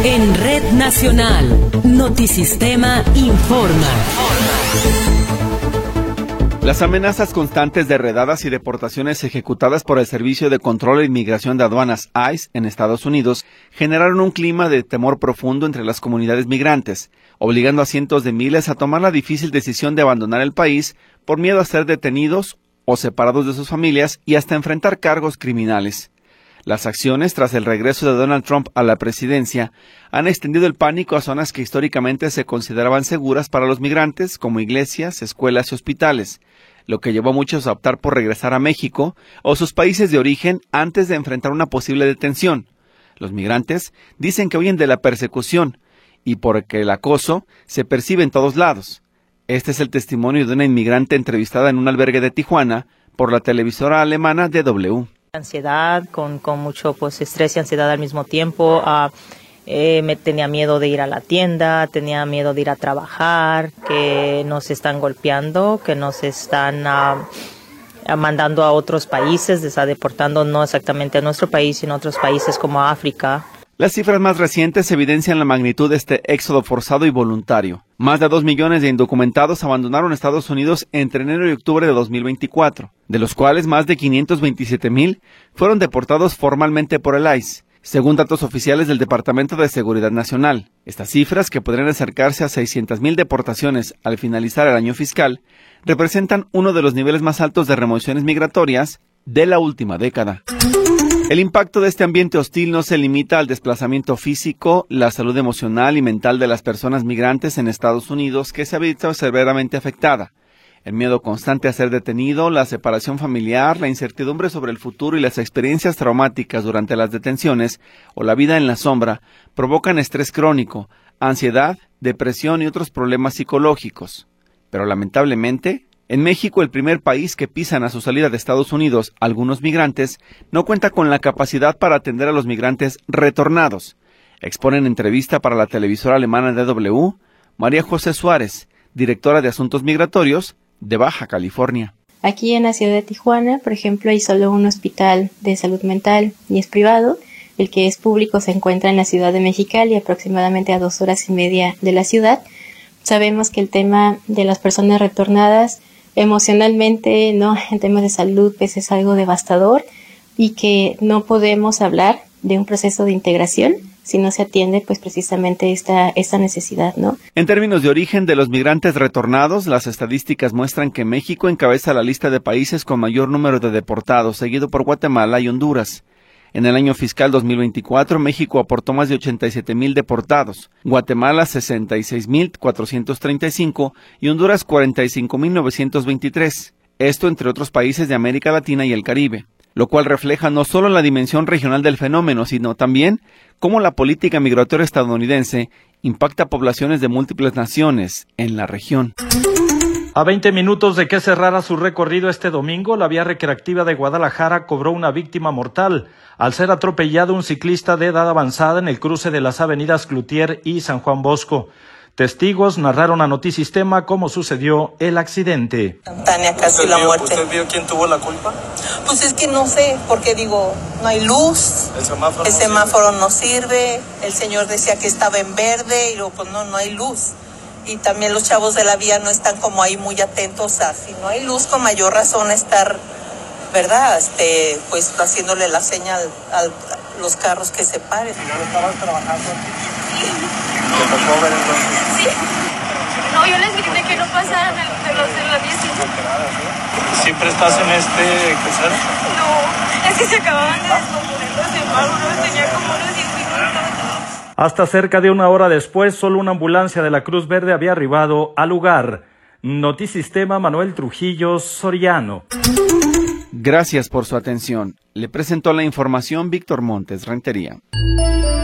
En Red Nacional, Notisistema informa. Las amenazas constantes de redadas y deportaciones ejecutadas por el Servicio de Control e Inmigración de Aduanas ICE en Estados Unidos generaron un clima de temor profundo entre las comunidades migrantes, obligando a cientos de miles a tomar la difícil decisión de abandonar el país por miedo a ser detenidos o separados de sus familias y hasta enfrentar cargos criminales. Las acciones tras el regreso de Donald Trump a la presidencia han extendido el pánico a zonas que históricamente se consideraban seguras para los migrantes, como iglesias, escuelas y hospitales, lo que llevó a muchos a optar por regresar a México o sus países de origen antes de enfrentar una posible detención. Los migrantes dicen que huyen de la persecución y porque el acoso se percibe en todos lados. Este es el testimonio de una inmigrante entrevistada en un albergue de Tijuana por la televisora alemana DW. Ansiedad, con mucho estrés y ansiedad al mismo tiempo. Me tenía miedo de ir a la tienda, tenía miedo de ir a trabajar, que nos están golpeando, que nos están mandando a otros países, deportando no exactamente a nuestro país, sino a otros países como África. Las cifras más recientes evidencian la magnitud de este éxodo forzado y voluntario. Más de 2 millones de indocumentados abandonaron Estados Unidos entre enero y octubre de 2024, de los cuales más de 527,000 fueron deportados formalmente por el ICE, según datos oficiales del Departamento de Seguridad Nacional. Estas cifras, que podrían acercarse a 600,000 deportaciones al finalizar el año fiscal, representan uno de los niveles más altos de remociones migratorias de la última década. El impacto de este ambiente hostil no se limita al desplazamiento físico, la salud emocional y mental de las personas migrantes en Estados Unidos, que se ha visto severamente afectada. El miedo constante a ser detenido, la separación familiar, la incertidumbre sobre el futuro y las experiencias traumáticas durante las detenciones o la vida en la sombra provocan estrés crónico, ansiedad, depresión y otros problemas psicológicos. Pero lamentablemente, en México, el primer país que pisan a su salida de Estados Unidos algunos migrantes, no cuenta con la capacidad para atender a los migrantes retornados. Expone en entrevista para la televisora alemana DW, María José Suárez, directora de Asuntos Migratorios de Baja California. Aquí en la ciudad de Tijuana, por ejemplo, hay solo un hospital de salud mental y es privado. El que es público se encuentra en la ciudad de Mexicali, aproximadamente a 2 horas y media de la ciudad. Sabemos que el tema de las personas retornadas emocionalmente, ¿no?, en temas de salud, pues es algo devastador y que no podemos hablar de un proceso de integración si no se atiende, pues precisamente esta necesidad, ¿no? En términos de origen de los migrantes retornados, las estadísticas muestran que México encabeza la lista de países con mayor número de deportados, seguido por Guatemala y Honduras. En el año fiscal 2024, México aportó más de 87,000 deportados, Guatemala 66,435 y Honduras 45,923. Esto entre otros países de América Latina y el Caribe, lo cual refleja no solo la dimensión regional del fenómeno, sino también cómo la política migratoria estadounidense impacta a poblaciones de múltiples naciones en la región. A 20 minutos de que cerrara su recorrido este domingo, la vía recreativa de Guadalajara cobró una víctima mortal al ser atropellado un ciclista de edad avanzada en el cruce de las avenidas Cloutier y San Juan Bosco. Testigos narraron a Notisistema cómo sucedió el accidente. Tania, casi la muerte. ¿Usted vio quién tuvo la culpa? Pues es que no sé, porque digo, no hay luz, el semáforo no sirve, el señor decía que estaba en verde y luego pues no hay luz. Y también los chavos de la vía no están como ahí muy atentos a si no hay luz, con mayor razón estar, ¿verdad? Pues haciéndole la señal a los carros que se paren. ¿Y no estabas trabajando aquí? Sí. ¿Te tocó ver entonces? Sí. No, yo les grité que no pasaran de los de la 10. ¿Siempre estás en este crucero? No, es que se acababan de descomponer los semáforos, tenía como unos 10 minutos. Hasta cerca de 1 hora después, solo una ambulancia de la Cruz Verde había arribado al lugar. Notisistema, Manuel Trujillo Soriano. Gracias por su atención. Le presentó la información Víctor Montes Rentería.